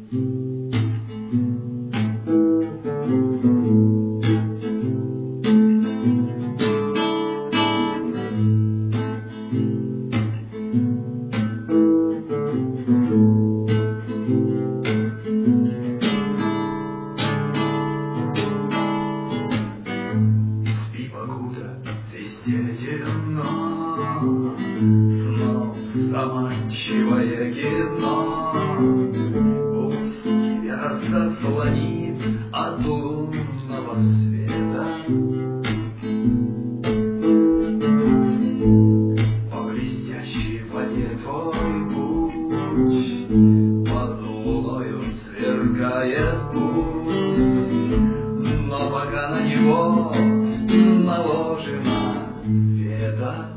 Снов заманчивое кино пусть тебя заслонит от лунного света. По блестящей воде твой путь под луною сверкает пусть, но пока на него наложена вета.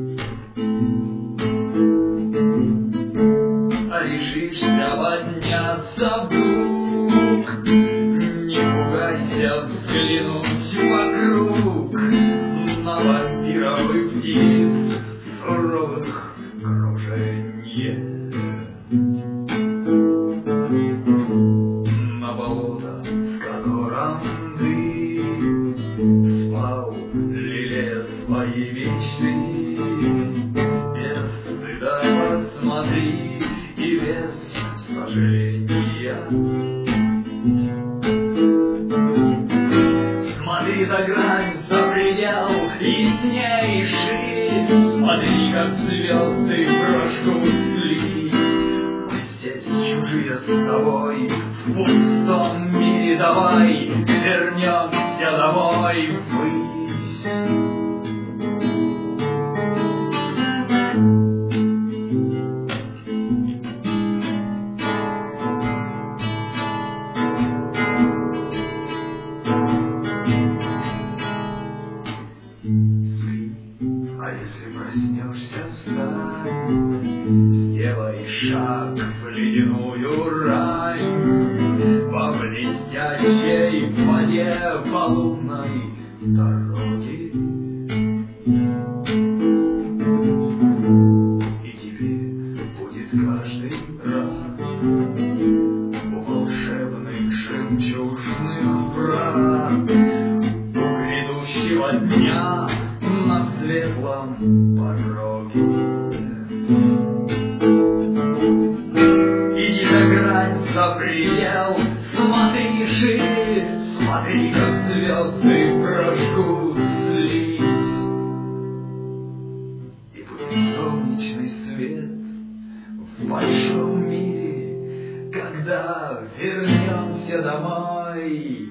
Решишься подняться вдруг, не пугайся взглянуть вокруг на вампиров и птиц суровых круженье. На болото, в котором ты спал, лелея свои мечты, без стыда посмотри и без сожаления. Смотри за грань, за предел яснейший, смотри, как звезды прожгут слизь. Мы здесь чужие с тобой, в пустом мире давай вернемся домой ввысь. А если проснешься, встань, сделай шаг в ледяную рань по блестящей в воде по лунной дороге. И тебе будет каждый раз у волшебных жемчужных врат у грядущего дня на светлом пороге. Иди за грань, за предел, смотри шире, смотри, как звезды прожгут слизь. И будет солнечный свет в большом мире, когда вернемся домой.